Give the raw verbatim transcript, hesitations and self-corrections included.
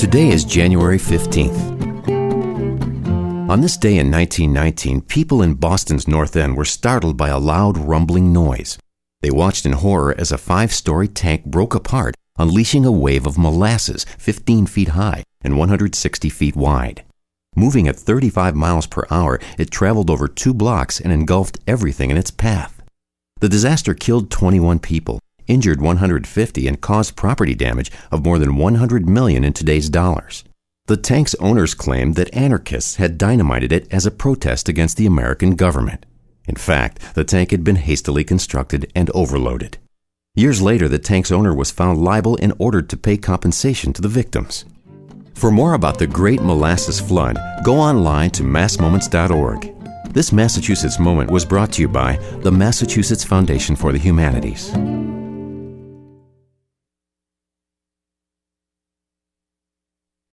Today is January fifteenth. On this day in nineteen nineteen, people in Boston's North End were startled by a loud rumbling noise. They watched in horror as a five-story tank broke apart, unleashing a wave of molasses fifteen feet high and one hundred sixty feet wide. Moving at thirty-five miles per hour, it traveled over two blocks and engulfed everything in its path. The disaster killed twenty-one people, injured one hundred fifty, and caused property damage of more than one hundred million dollars in today's dollars. The tank's owners claimed that anarchists had dynamited it as a protest against the American government. In fact, the tank had been hastily constructed and overloaded. Years later, the tank's owner was found liable and ordered to pay compensation to the victims. For more about the Great Molasses Flood, go online to mass moments dot org. This Massachusetts Moment was brought to you by the Massachusetts Foundation for the Humanities.